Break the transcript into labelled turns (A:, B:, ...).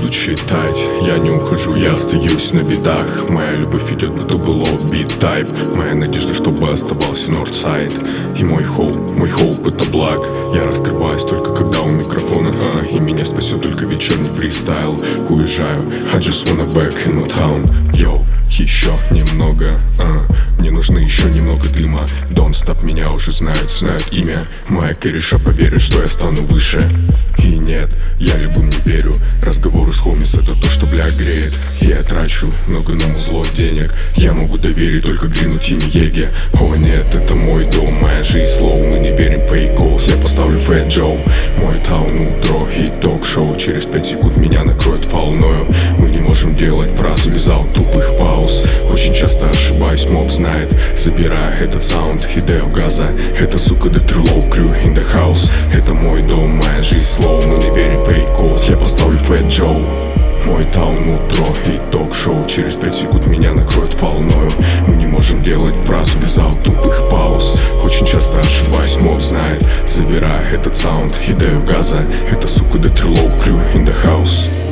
A: читать. Я не ухожу, я остаюсь на битах. Моя любовь идет, будто был бит тайп. Моя надежда, чтобы оставался Нордсайд. И мой хоуп это благ. Я раскрываюсь только когда у микрофона, и меня спасет только вечерний фристайл. Уезжаю, I just wanna back in my town. Йоу, еще немного, мне нужно еще немного дыма. Don't stop, меня уже знают имя. Моя кореша поверит, что я стану выше. И нет, я любым не верю. Разговоры с хомис это то, что бля греет. Я трачу много на музло денег. Я могу доверить только Грину, Тиме, Еге. О нет, это мой дом, моя жизнь слоу. Мы не верим в fake goals, я поставлю Fat Joe. Мой таун утро и ток-шоу. Через 5 секунд меня накроет волною. Мы не можем делать фразу визаут тупых пауз. Очень часто ошибаюсь, моб знает. Забирая этот саунд, идею газа. Это сука Детрилоу, крю in the house. Это мой дом, моя жизнь слоу. Мы не верим в fake goals, я поставлю Fat Joe. Мой таун утро и ток-шоу. Через 5 секунд меня накроет волною. Мы не можем делать фразу визаут тупых пауз. Очень часто ошибаюсь, моб знает. Забирая этот саунд, идею газа. Это сука Детрилоу, крю in the house.